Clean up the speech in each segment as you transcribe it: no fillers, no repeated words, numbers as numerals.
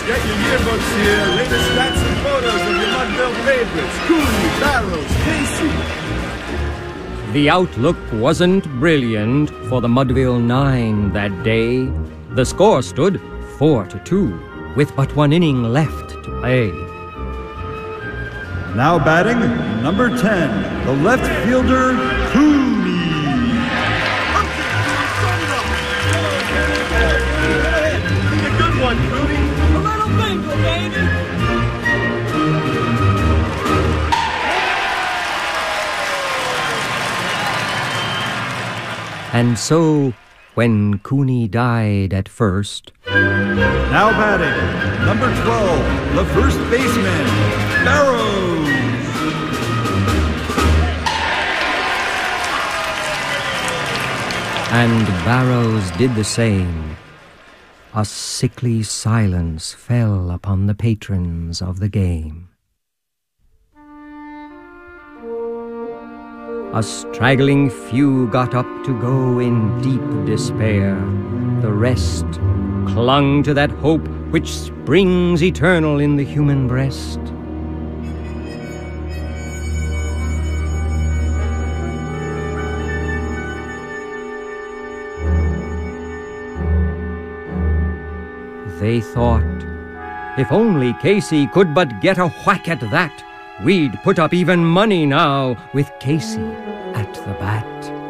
Get your yearbooks here. Latest stats and photos of your Mudville favorites. Cooney, Barrows, Casey. The outlook wasn't brilliant for the Mudville Nine that day. The score stood 4-2, with but one inning left to play. Now batting, number 10, the left fielder, Cooney. A good one, Cooney. A little bingo, baby. And so, when Cooney died at first... Now batting, number 12, the first baseman, Barrows. And Barrows did the same. A sickly silence fell upon the patrons of the game. A straggling few got up to go in deep despair. The rest clung to that hope which springs eternal in the human breast. They thought, if only Casey could but get a whack at that, we'd put up even money now with Casey at the bat.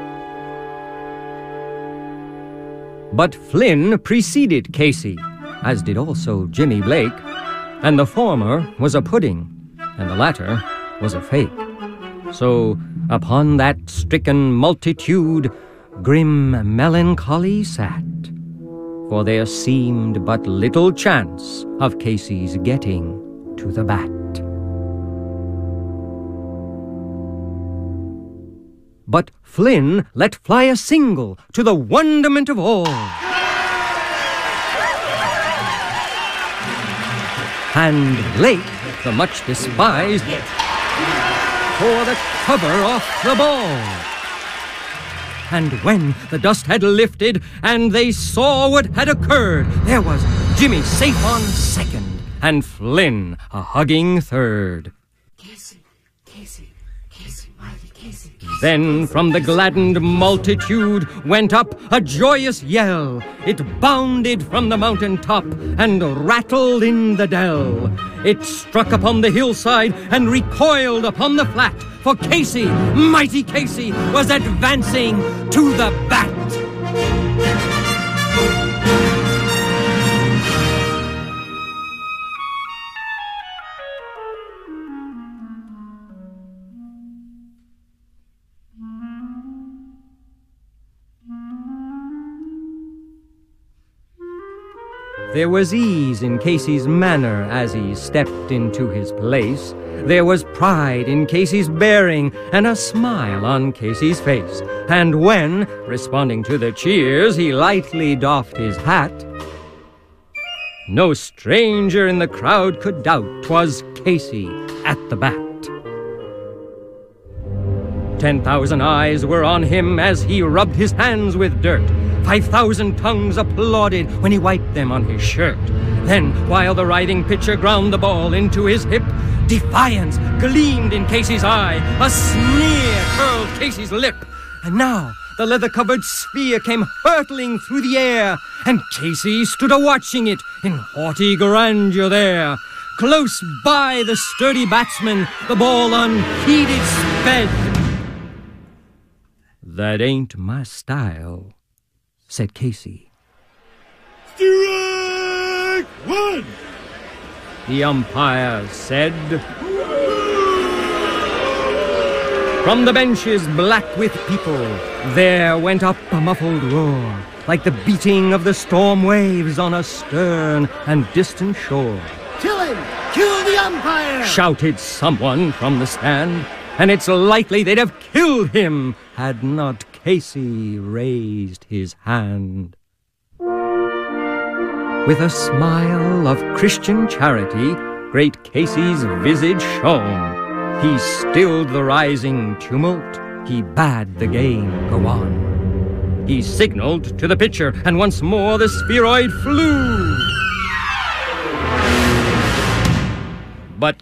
But Flynn preceded Casey, as did also Jimmy Blake, and the former was a pudding, and the latter was a fake. So upon that stricken multitude, grim melancholy sat, for there seemed but little chance of Casey's getting to the bat. But Flynn let fly a single to the wonderment of all. And Blake, the much despised, tore the cover off the ball. And when the dust had lifted and they saw what had occurred, there was Jimmy safe on second and Flynn a hugging third. Casey, Casey, Casey, mighty Casey. Then from the gladdened multitude went up a joyous yell. It bounded from the mountain top and rattled in the dell. It struck upon the hillside and recoiled upon the flat, for Casey, mighty Casey, was advancing to the bat. There was ease in Casey's manner as he stepped into his place. There was pride in Casey's bearing and a smile on Casey's face. And when, responding to the cheers, he lightly doffed his hat, no stranger in the crowd could doubt 'twas Casey at the bat. 10,000 eyes were on him as he rubbed his hands with dirt. 5,000 tongues applauded when he wiped them on his shirt. Then, while the writhing pitcher ground the ball into his hip, defiance gleamed in Casey's eye. A sneer curled Casey's lip. And now the leather-covered sphere came hurtling through the air, and Casey stood a-watching it in haughty grandeur there. Close by the sturdy batsman, the ball unheeded sped. "That ain't my style," said Casey. Strike one! The umpire said. From the benches black with people, there went up a muffled roar, like the beating of the storm waves on a stern and distant shore. Kill him! Kill the umpire! Shouted someone from the stand, and it's likely they'd have killed him had not Casey raised his hand. With a smile of Christian charity, great Casey's visage shone. He stilled the rising tumult. He bade the game go on. He signaled to the pitcher, and once more the spheroid flew.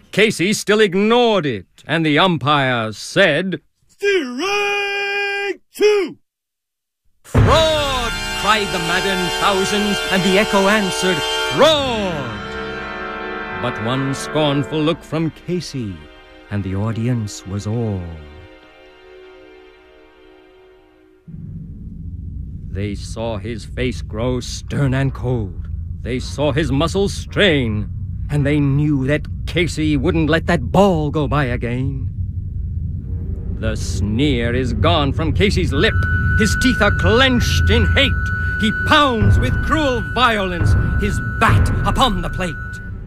Casey still ignored it, and the umpire said, Strike two! "Fraud!" cried the maddened thousands, and the echo answered, "Fraud!" But one scornful look from Casey, and the audience was awed. They saw his face grow stern and cold. They saw his muscles strain, and they knew that Casey wouldn't let that ball go by again. The sneer is gone from Casey's lip. His teeth are clenched in hate. He pounds with cruel violence his bat upon the plate.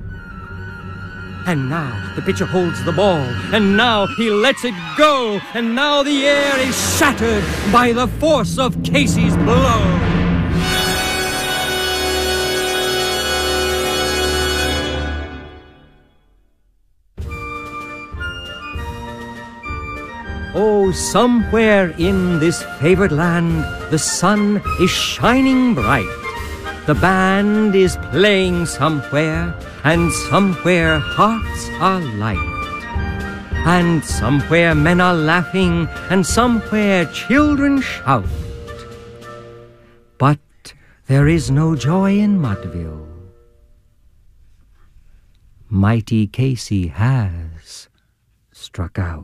And now the pitcher holds the ball, and now he lets it go, and now the air is shattered by the force of Casey's blow. Oh, somewhere in this favored land, the sun is shining bright. The band is playing somewhere, and somewhere hearts are light. And somewhere men are laughing, and somewhere children shout. But there is no joy in Mudville. Mighty Casey has struck out.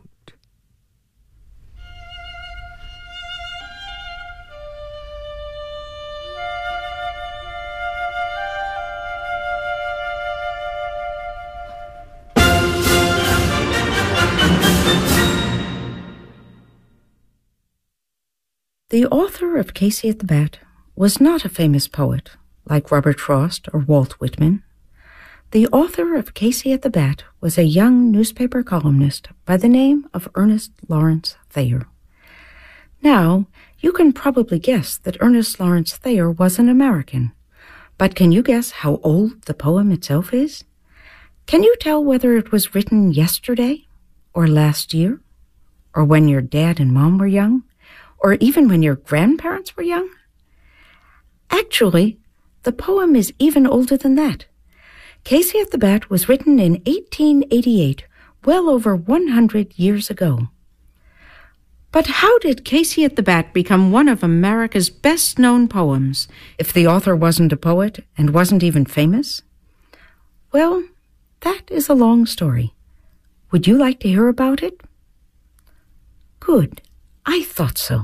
The author of Casey at the Bat was not a famous poet like Robert Frost or Walt Whitman. The author of Casey at the Bat was a young newspaper columnist by the name of Ernest Lawrence Thayer. Now, you can probably guess that Ernest Lawrence Thayer was an American, but can you guess how old the poem itself is? Can you tell whether it was written yesterday, or last year, or when your dad and mom were young, or even when your grandparents were young? Actually, the poem is even older than that. Casey at the Bat was written in 1888, well over 100 years ago. But how did Casey at the Bat become one of America's best-known poems if the author wasn't a poet and wasn't even famous? Well, that is a long story. Would you like to hear about it? Good. I thought so.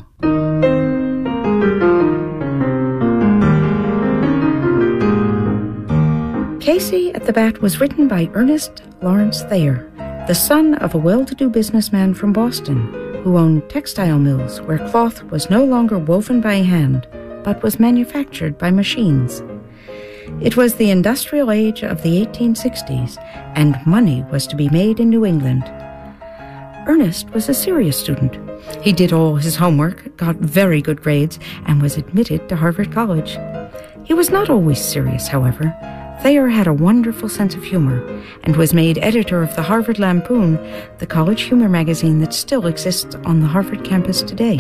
Casey at the Bat was written by Ernest Lawrence Thayer, the son of a well-to-do businessman from Boston who owned textile mills where cloth was no longer woven by hand but was manufactured by machines. It was the industrial age of the 1860s, and money was to be made in New England. Ernest was a serious student. He did all his homework, got very good grades, and was admitted to Harvard College. He was not always serious, however. Thayer had a wonderful sense of humor and was made editor of the Harvard Lampoon, the college humor magazine that still exists on the Harvard campus today.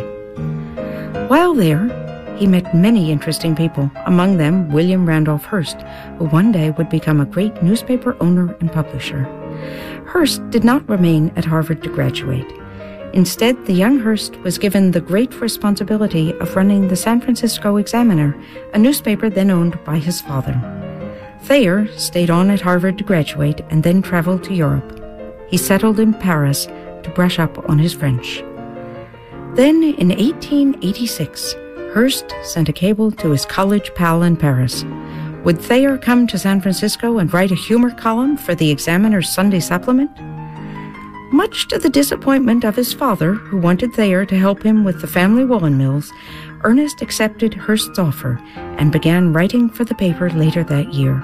While there, he met many interesting people, among them William Randolph Hearst, who one day would become a great newspaper owner and publisher. Hearst did not remain at Harvard to graduate. Instead, the young Hearst was given the great responsibility of running the San Francisco Examiner, a newspaper then owned by his father. Thayer stayed on at Harvard to graduate and then traveled to Europe. He settled in Paris to brush up on his French. Then, in 1886, Hearst sent a cable to his college pal in Paris. Would Thayer come to San Francisco and write a humor column for the Examiner's Sunday supplement? Much to the disappointment of his father, who wanted Thayer to help him with the family woolen mills, Ernest accepted Hearst's offer and began writing for the paper later that year.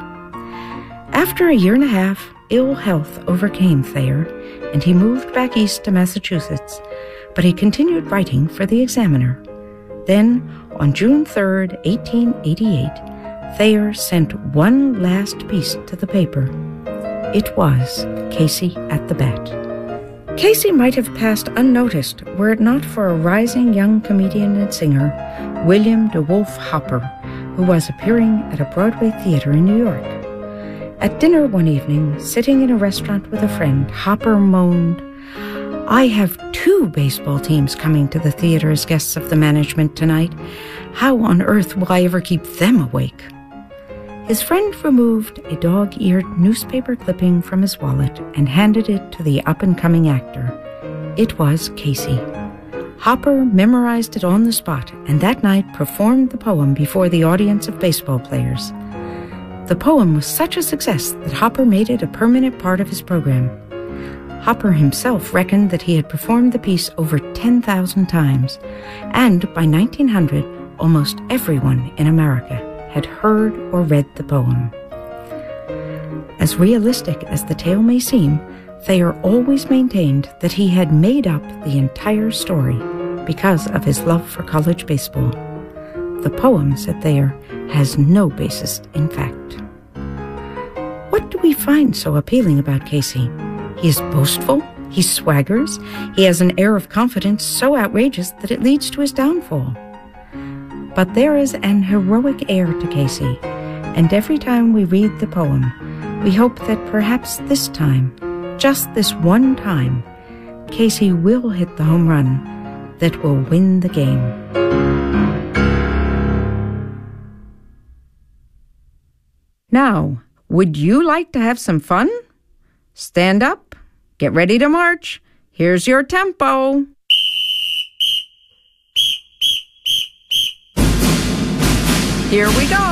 After a year and a half, ill health overcame Thayer, and he moved back east to Massachusetts, but he continued writing for the Examiner. Then, on June 3, 1888, Thayer sent one last piece to the paper. It was Casey at the Bat. Casey might have passed unnoticed were it not for a rising young comedian and singer, William DeWolf Hopper, who was appearing at a Broadway theater in New York. At dinner one evening, sitting in a restaurant with a friend, Hopper moaned, "I have 2 baseball teams coming to the theater as guests of the management tonight. How on earth will I ever keep them awake?" His friend removed a dog-eared newspaper clipping from his wallet and handed it to the up-and-coming actor. It was Casey. Hopper memorized it on the spot, and that night performed the poem before the audience of baseball players. The poem was such a success that Hopper made it a permanent part of his program. Hopper himself reckoned that he had performed the piece over 10,000 times, and by 1900, almost everyone in America had heard or read the poem. As realistic as the tale may seem, Thayer always maintained that he had made up the entire story because of his love for college baseball. The poem, said Thayer, has no basis in fact. What do we find so appealing about Casey? He is boastful, he swaggers, he has an air of confidence so outrageous that it leads to his downfall. But there is an heroic air to Casey, and every time we read the poem, we hope that perhaps this time, just this one time, Casey will hit the home run that will win the game. Now, would you like to have some fun? Stand up, get ready to march. Here's your tempo. Here we go.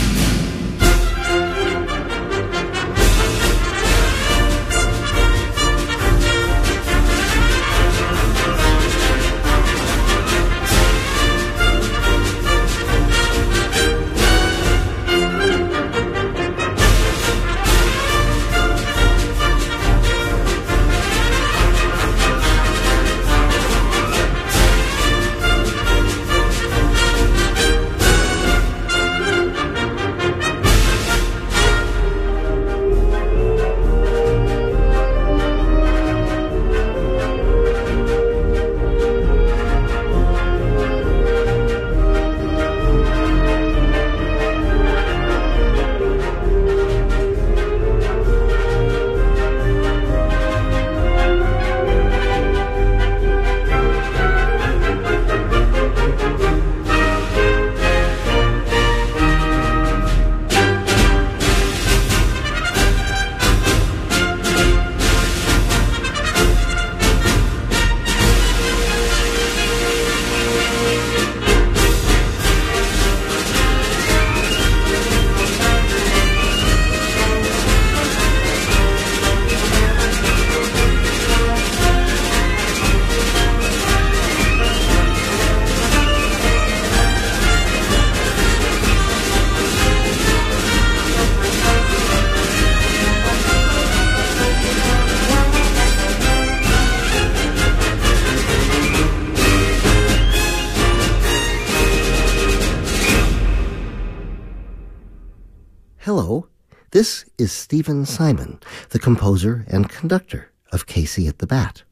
Hello, this is Stephen Simon, the composer and conductor of Casey at the Bat.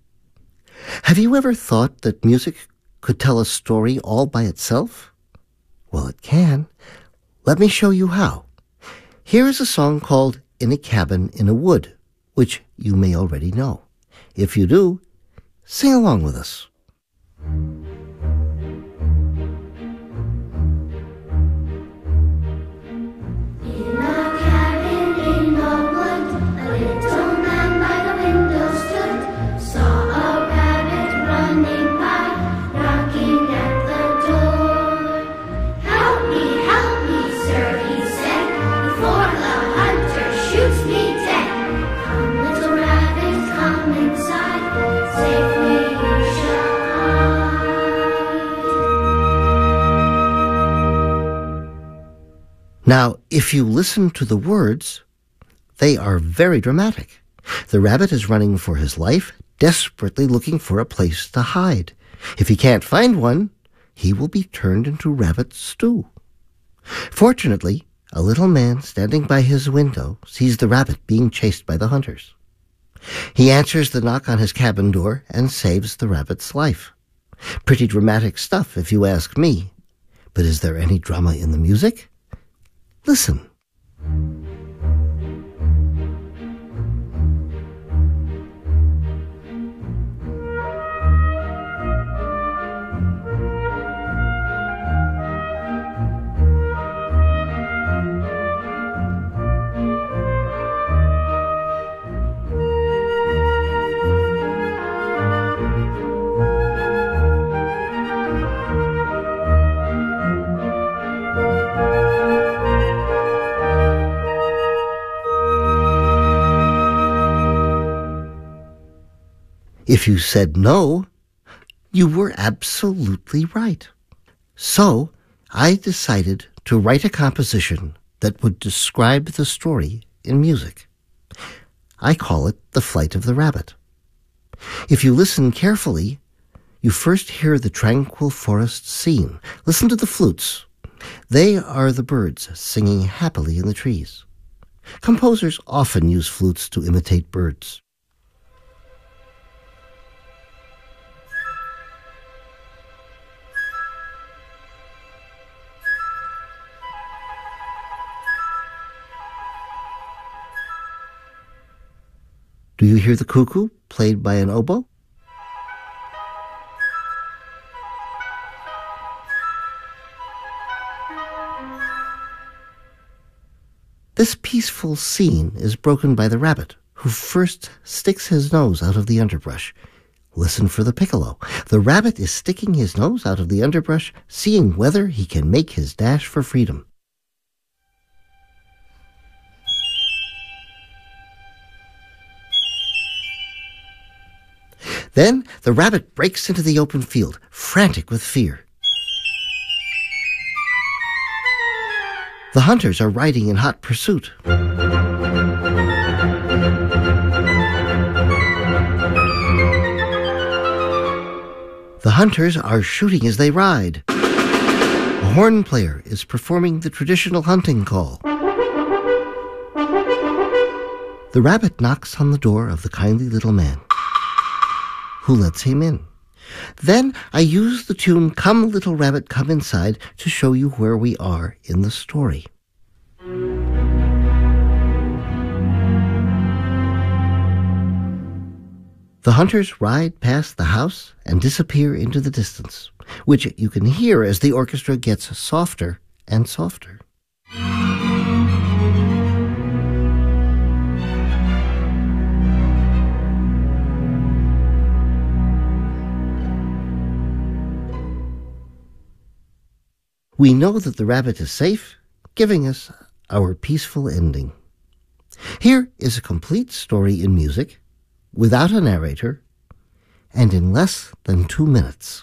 Have you ever thought that music could tell a story all by itself? Well, it can. Let me show you how. Here is a song called In a Cabin in a Wood, which you may already know. If you do, sing along with us. Now, if you listen to the words, they are very dramatic. The rabbit is running for his life, desperately looking for a place to hide. If he can't find one, he will be turned into rabbit stew. Fortunately, a little man standing by his window sees the rabbit being chased by the hunters. He answers the knock on his cabin door and saves the rabbit's life. Pretty dramatic stuff, if you ask me. But is there any drama in the music? Listen. If you said no, you were absolutely right. So I decided to write a composition that would describe the story in music. I call it The Flight of the Rabbit. If you listen carefully, you first hear the tranquil forest scene. Listen to the flutes. They are the birds singing happily in the trees. Composers often use flutes to imitate birds. Do you hear the cuckoo played by an oboe? This peaceful scene is broken by the rabbit, who first sticks his nose out of the underbrush. Listen for the piccolo. The rabbit is sticking his nose out of the underbrush, seeing whether he can make his dash for freedom. Then the rabbit breaks into the open field, frantic with fear. The hunters are riding in hot pursuit. The hunters are shooting as they ride. A horn player is performing the traditional hunting call. The rabbit knocks on the door of the kindly little man, who lets him in. Then I use the tune "Come, Little Rabbit, Come Inside" to show you where we are in the story. The hunters ride past the house and disappear into the distance, which you can hear as the orchestra gets softer and softer. We know that the rabbit is safe, giving us our peaceful ending. Here is a complete story in music, without a narrator, and in less than 2 minutes.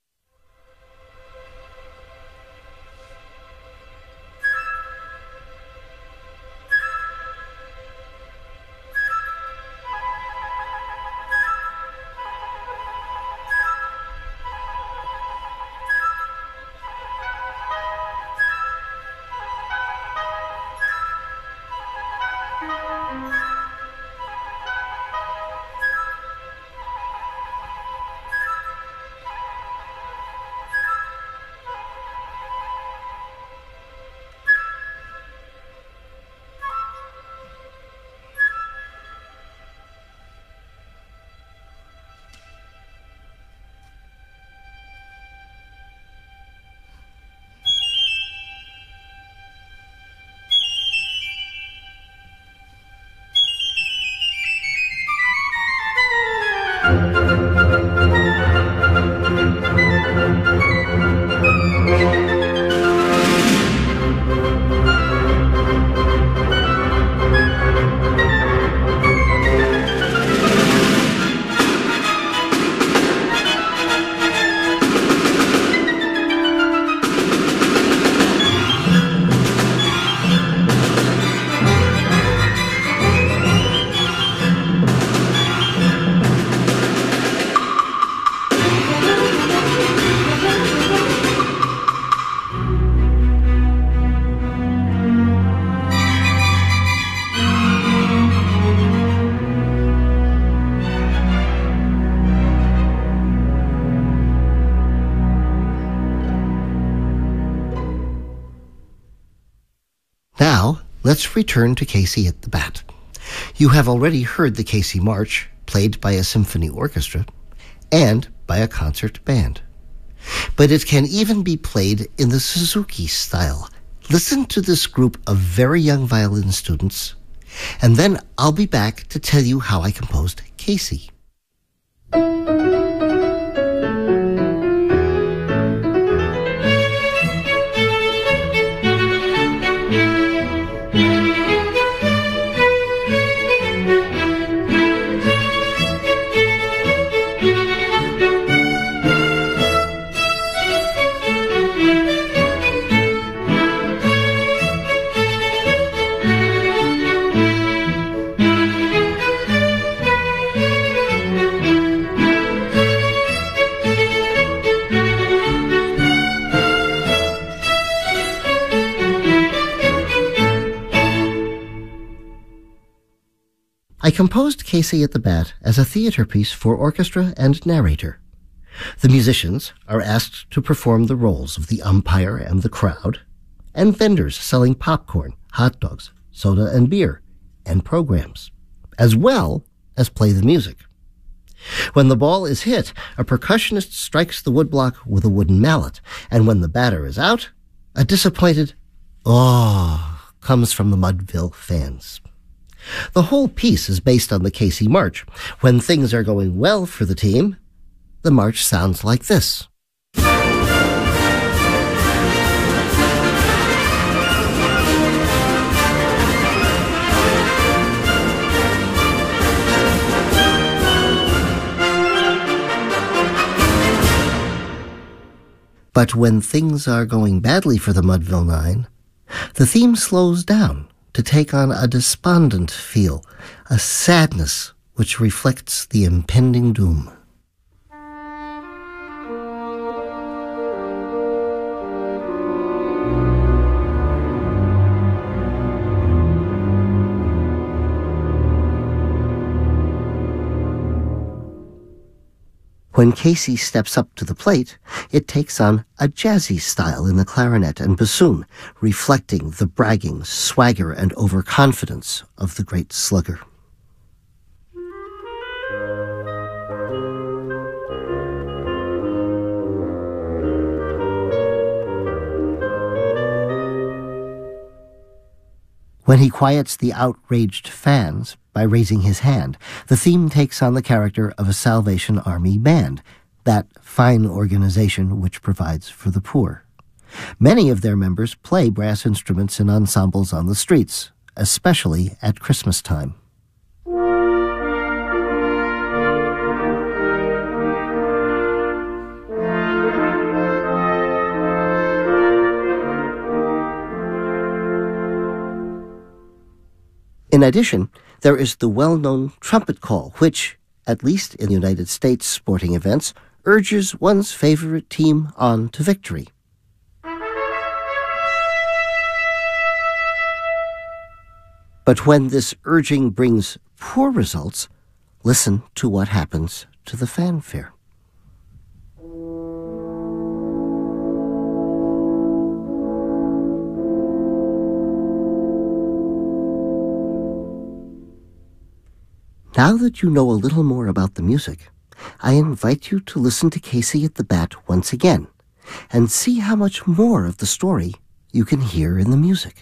Now, let's return to Casey at the Bat. You have already heard the Casey March, played by a symphony orchestra, and by a concert band. But it can even be played in the Suzuki style. Listen to this group of very young violin students, and then I'll be back to tell you how I composed Casey. I composed Casey at the Bat as a theater piece for orchestra and narrator. The musicians are asked to perform the roles of the umpire and the crowd, and vendors selling popcorn, hot dogs, soda and beer, and programs, as well as play the music. When the ball is hit, a percussionist strikes the woodblock with a wooden mallet, and when the batter is out, a disappointed "oh" comes from the Mudville fans. The whole piece is based on the Casey March. When things are going well for the team, the march sounds like this. But when things are going badly for the Mudville Nine, the theme slows down to take on a despondent feel, a sadness which reflects the impending doom. When Casey steps up to the plate, it takes on a jazzy style in the clarinet and bassoon, reflecting the bragging, swagger, and overconfidence of the great slugger. When he quiets the outraged fans by raising his hand, the theme takes on the character of a Salvation Army band, that fine organization which provides for the poor. Many of their members play brass instruments in ensembles on the streets, especially at Christmas time. In addition, there is the well-known trumpet call, which, at least in the United States sporting events, urges one's favorite team on to victory. But when this urging brings poor results, listen to what happens to the fanfare. Now that you know a little more about the music, I invite you to listen to Casey at the Bat once again and see how much more of the story you can hear in the music.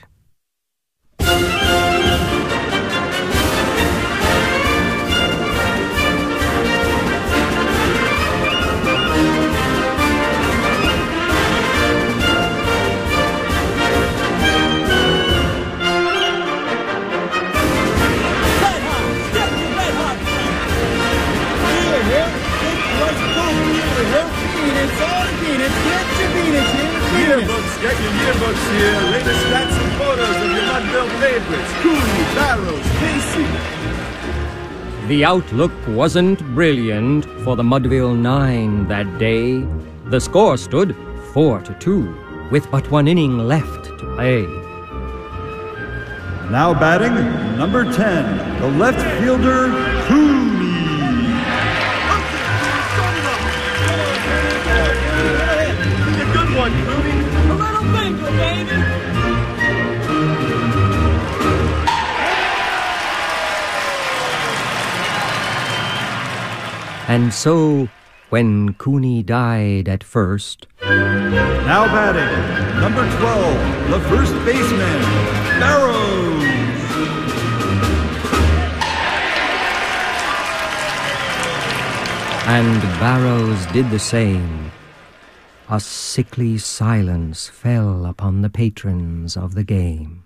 Get your yearbooks here. Latest stats and photos of your Mudville favorites. Cooley, Barrows, Casey. The outlook wasn't brilliant for the Mudville Nine that day. The score stood 4-2, with but one inning left to play. Now batting, number 10, the left fielder, Cooley. A good one, Cooley. A little finger, baby. And so, when Cooney died at first, Now batting, number 12, the first baseman, Barrows. and Barrows did the same, a sickly silence fell upon the patrons of the game.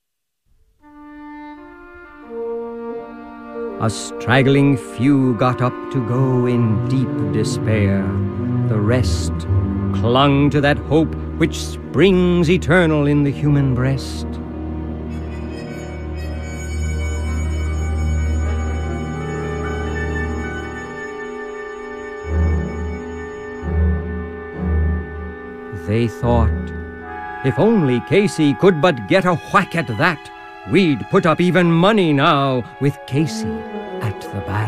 A straggling few got up to go in deep despair. The rest clung to that hope which springs eternal in the human breast. They thought, if only Casey could but get a whack at that, we'd put up even money now with Casey at the bat.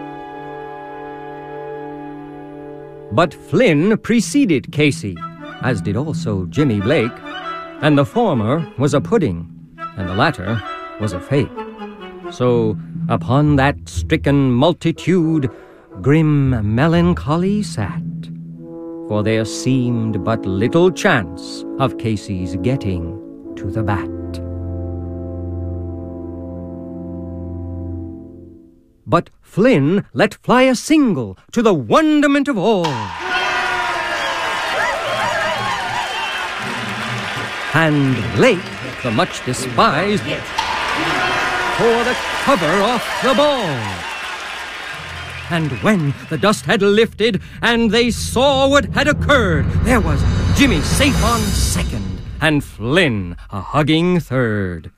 But Flynn preceded Casey, as did also Jimmy Blake, and the former was a pudding, and the latter was a fake. So upon that stricken multitude grim melancholy sat, for there seemed but little chance of Casey's getting to the bat. But Flynn let fly a single to the wonderment of all. And Blake, the much despised, tore the cover off the ball. And when the dust had lifted and they saw what had occurred, there was Jimmy safe on second and Flynn a hugging third.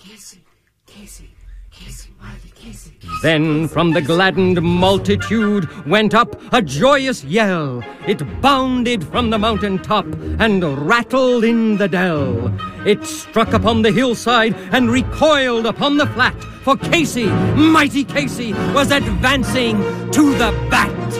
Then from the gladdened multitude went up a joyous yell. It bounded from the mountain top and rattled in the dell. It struck upon the hillside and recoiled upon the flat, for Casey, mighty Casey, was advancing to the bat.